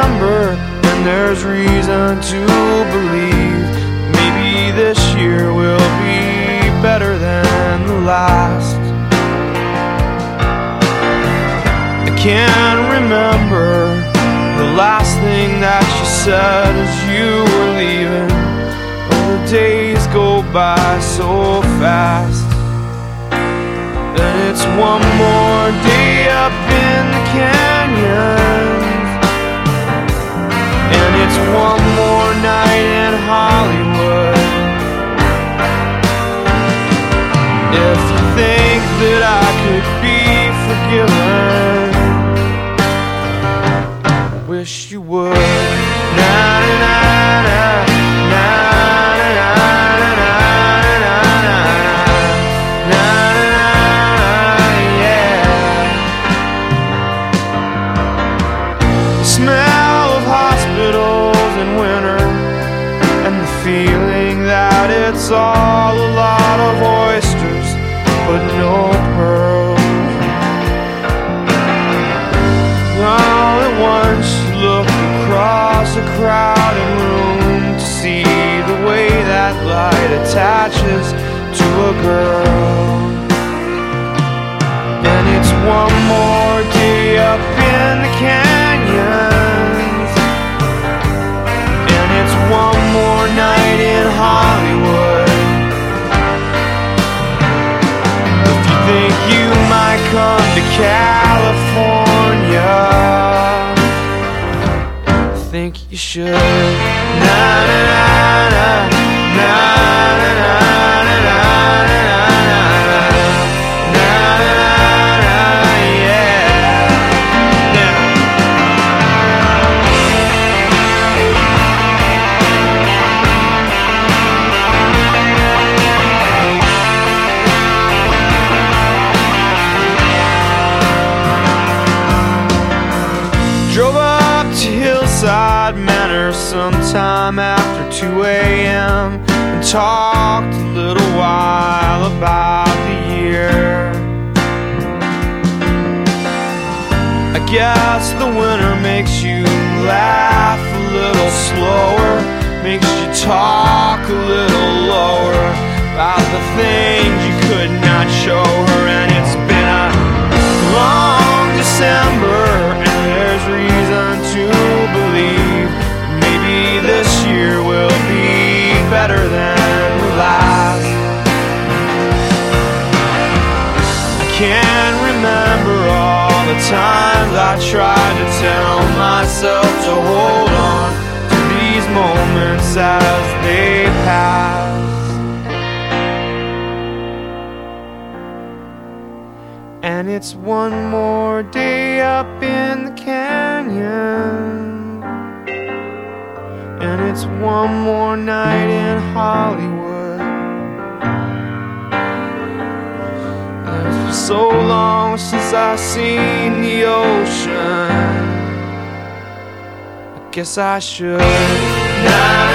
December, and there's reason to believe maybe this year will be better than the last. I can't remember the last thing that you said as you were leaving. Oh, the days go by so fast, and it's one more day up in the canyons, and it's one more night in Hollywood. If you think that I could be forgiven, I wish you would. Na na na na na na na na feeling that it's all a lot of oysters but no pearls. All at once you look across a crowded room to see the way that light attaches to a girl. And it's one more day up in the canyons, and it's one more night in Hollywood. If you think you might come to California, I think you should. Na na na na na na na na na. Drove up to Hillside Manor sometime after 2 a.m. and talked a little while about the year. I guess the winter makes you laugh a little slower, makes you talk a little lower about the things you could not show her. And it's been a long December, and there's reason to believe maybe this year will be better than the last. I can't remember all the times I tried to tell myself to hold on to these moments as they pass. And it's one more day up in the canyon, and it's one more night in Hollywood. And it's been so long since I've seen the ocean, I guess I should.